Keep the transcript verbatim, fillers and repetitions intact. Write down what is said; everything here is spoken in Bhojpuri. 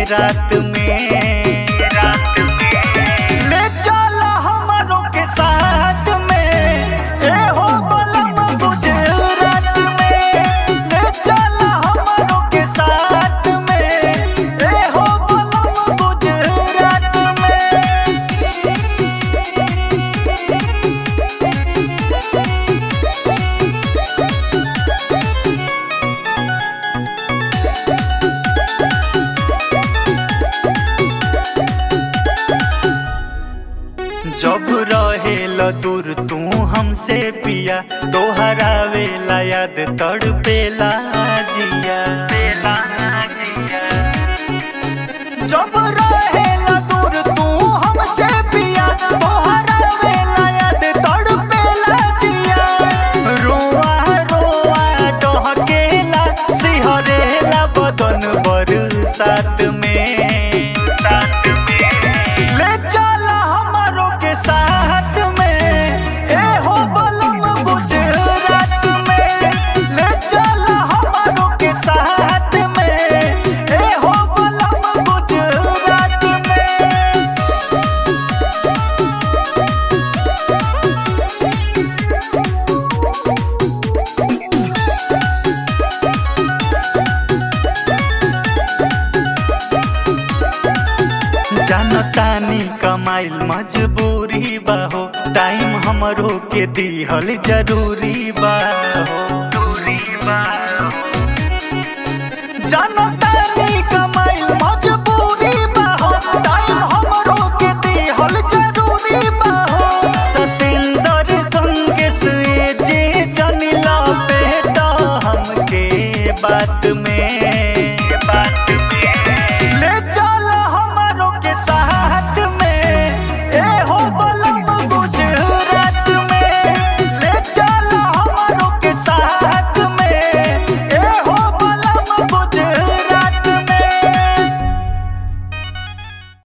रात में रात में ले चला हमारों के साथ में ए हो बलम गुजरात में ले चला हमारों के साथ में ए हो बलम गुजरात में। जब रहेला दूर तू हमसे पिया तोहरा वेला याद तड़पेला जिया पेला जिया। जब रहेला दूर तू हमसे पिया तोहरा वेला याद तड़पेला जिया। रोआ रोआ डहकेला सिहरेला बदन बरसात में साथ में ले चला हमारों के साथ में ए हो बलम गुजरात में ले चला हमारों के साथ में ए हो बलम गुजरात में। जानतानी कमाइल मजबूरी बाहो टाइम हमरो के दिहल जरूरी बाहो दूरी बाहो। जानतानी कमाइल